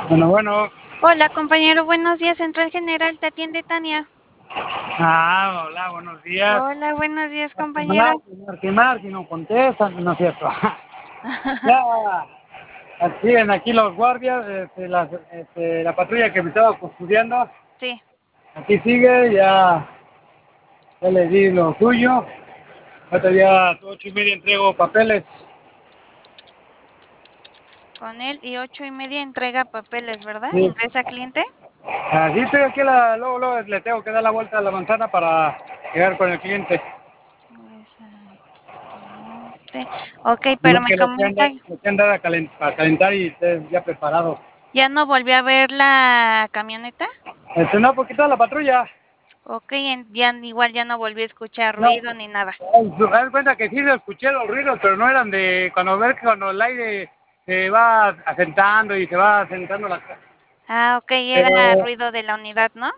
Bueno. Hola, compañero, buenos días. Central General, te atiende Tania. Hola, buenos días. Hola, buenos días, compañero. Marque, no contestan, no es cierto. Ya, siguen aquí los guardias, la patrulla que me estaba custodiando, Sí, aquí sigue, ya le di lo suyo. Ahorita ya 8:30 entrego papeles. con él y 8:30 entrega papeles, ¿verdad? Sí. ¿Ingresa cliente? Así estoy aquí, luego le tengo que dar la vuelta a la manzana para llegar con el cliente. Ingresa cliente. Ok, pero Lo me que comenta, le que andar a calentar y esté ya preparado. ¿ya no volvió a ver la camioneta? No, porque está la patrulla. Ok, ya igual ya no volvió a escuchar No, ruido ni nada. haz cuenta que sí lo escuché los ruidos, pero no eran de cuando el aire se va asentando y se va asentando la casa. Ah, ok, era Pero, ruido de la unidad, ¿no?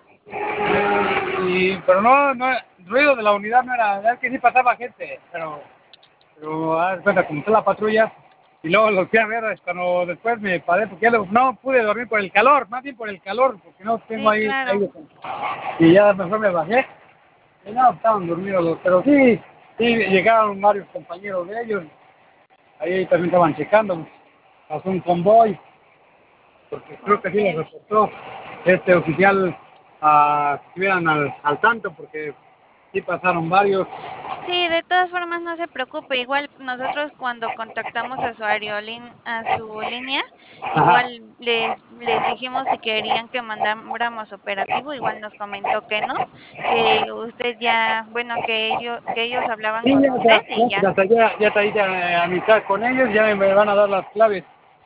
pero no, ruido de la unidad no era, es que sí pasaba gente, pero haz cuenta como está la patrulla y luego lo fui a ver cuando después me paré porque ya no pude dormir por el calor, más bien por el calor, porque no tengo Sí, ahí claro. aire. Y ya mejor me bajé. Y no, estaban dormidos pero sí, llegaron varios compañeros de ellos, ahí también estaban checando, pasó un convoy, porque creo que Ok. sí les reportó este oficial a que estuvieran al tanto, porque sí pasaron varios. Sí, de todas formas no se preocupe, igual nosotros cuando contactamos a su a su línea, Ajá. igual les dijimos si querían que mandáramos operativo, igual nos comentó que no, que usted ya, bueno, que ellos hablaban Sí, con usted y ya. ya te hice amistad con ellos, ya me van a dar las claves.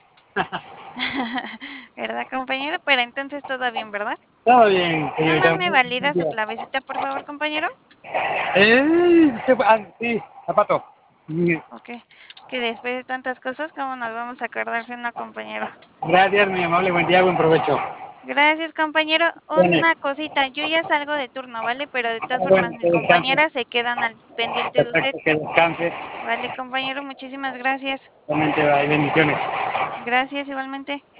¿Verdad, compañero? Pero entonces todo bien, ¿verdad? Todo bien, Nada más señorita. me valida su clavecita, por favor, compañero. Sí, zapato. Ok, que después de tantas cosas, ¿cómo nos vamos a acordar si no, compañero? Gracias, mi amable, buen día, buen provecho. Gracias, compañero. Tiene. Una cosita, yo ya salgo de turno, ¿vale? Pero de todas formas, Bueno, que mis descanse. compañeras se quedan al pendiente de usted. Perfecto, que descanse. Vale, compañero, muchísimas gracias. Realmente hay bendiciones. Gracias igualmente.